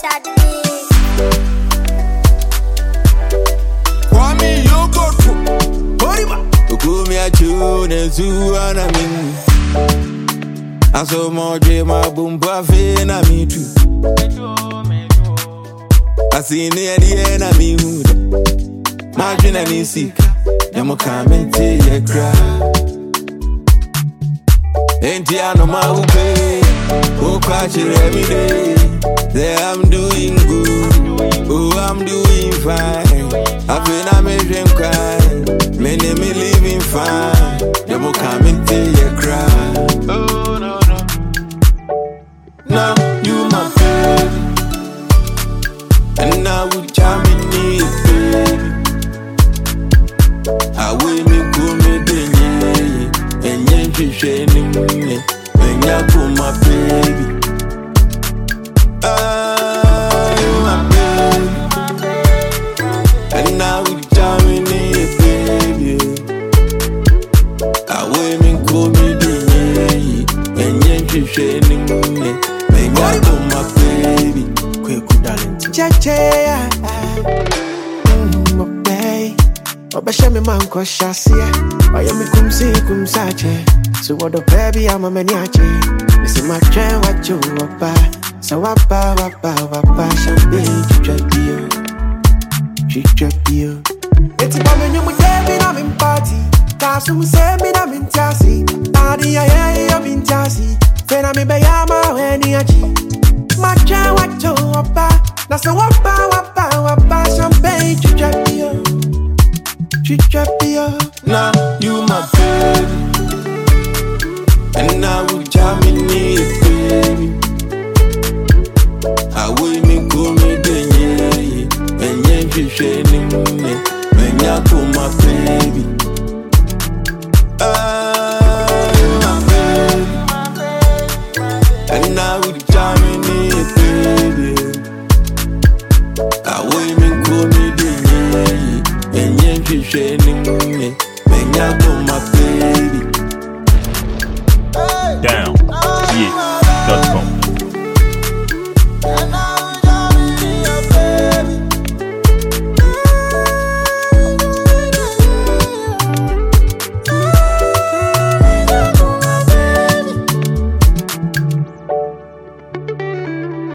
Kwame Yogurt. Okumi achune zuana min. Aso moje mabumba fe na mitu. Asini adiye na mihuda. Majina nisika. Yamo kamente ye cry. Enti ano maupe. Okachire every day. Say I'm doing good. Oh, I'm doing fine. I feel I'm making cry. Many me living fine. Yamo kamente ye cry. Oh no no. Now you my baby, and now we jamming it, baby. I will me go me denye, and you shining me, and you come my baby. Ah, you my baby, and now we jamming it, baby. I will me go me denye, and you shining me. My baby, quick darling. Jaja, babe. Obasha me man ko shasia. Oya me kumsache. So what the baby I'm a maniache. This is my train what you wapa. So wapa champagne chichapio. It's a woman you baby I'm in party. Kasu say me I'm in taxi. Adi I'm in taxi. Fena me bayama weni achi. Macha wacho wapa. Nasa wapa champagne chichapio. Now you my baby, and now we jamming it, baby. I will me go me denye, and you shining me, and you come my